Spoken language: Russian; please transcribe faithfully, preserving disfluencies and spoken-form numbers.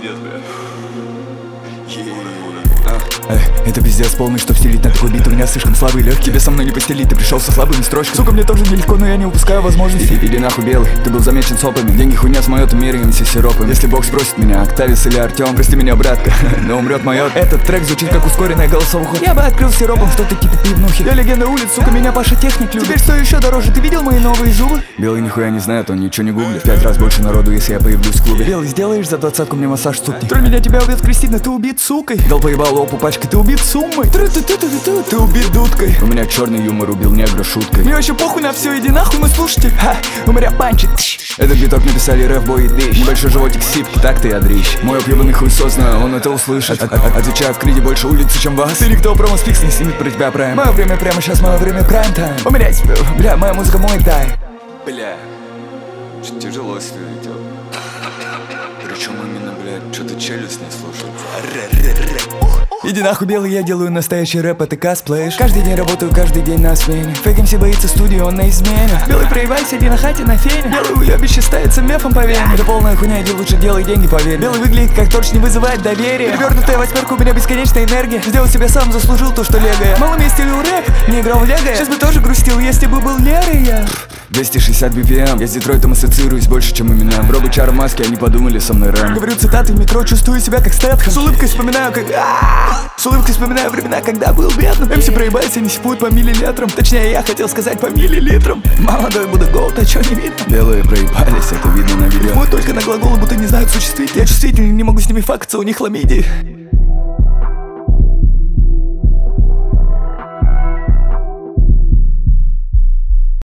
пиздец, бля. Эх, это пиздец полный, что стелить на такой бит. У меня слишком слабый легкий, тебе со мной не постелить. Ты пришел со слабыми строчками. Сука, мне тоже нелегко, но я не упускаю возможности. Иди, иди нахуй, белый, ты был замечен сопами. Деньги хуйня с моё, мир и все сиропами. Если Бог спросит меня, Октавис или Артем, прости меня, братка, но умрет моё. Этот трек звучит как ускоренная голосовуха. Я бы открыл сиропом что-то типа пивнухи. Я легенда улиц, сука, меня Паша техник любит. Теперь что еще дороже, ты видел мои новые зубы? Белый нихуя не знает, он ничего не гуглит. Пять раз больше народу, если я появлюсь в клубе. Белый, сделаешь за двадцатку мне массаж сутки? Тролль меня, тебя убьет Кристина, ты убит сукой. Дал поебал лопу пачкой, ты убит суммой. Ты убит дудкой. У меня черный юмор, убил негра шуткой. Мне вообще похуй на все, иди нахуй, мы слушайте. Ха, у меня панчит. Этот биток написали рэп-бой и дрищ. Небольшой животик сипки, так ты я дрищ. Мой объебанный хуй сосна, он это услышит. Отвечаю в криде больше улицы, чем вас. Или кто промо-спикс не снимет про тебя прайм. Мое время прямо сейчас, мое время прайм-тайм. Умерять, бля, моя музыка мой тай. Бля, тяжело все идет. Причем именно, блядь, что-то челюсть не слушается. Иди нахуй, белый, я делаю настоящий рэп, это косплеишь. Каждый день работаю, каждый день на смене. Фейк МС боится студии, он на измене. Белый, проебайся, иди на хате на фене. Белый уебище ставится мефом, поверь. Это полная хуйня, иди лучше делай деньги, поверь. Белый выглядит как торч, не вызывает доверия. Перевернутая восьмерка, у меня бесконечная энергия. Сделал себя сам, заслужил то, что лего я. Малым я стилю рэп, не играл в лего. Сейчас бы тоже грустил, если бы был Лерой я. двести шестьдесят би пи эм, я с Детройтом ассоциируюсь больше, чем имена. Бробы, чар, маски, они подумали со мной рэм. Говорю цитаты в метро, чувствую себя как Стэтхэм. С улыбкой вспоминаю, как... С улыбкой вспоминаю времена, когда был бедным. МС проебается, не сипут по миллилитрам. Точнее, я хотел сказать по миллилитрам. Молодой буду голд, а чё не видно? Белые проебались, это видно на видео. Мы только на глаголы, будто не знают существительные. Я чувствительный, не могу с ними факаться, у них хламидии.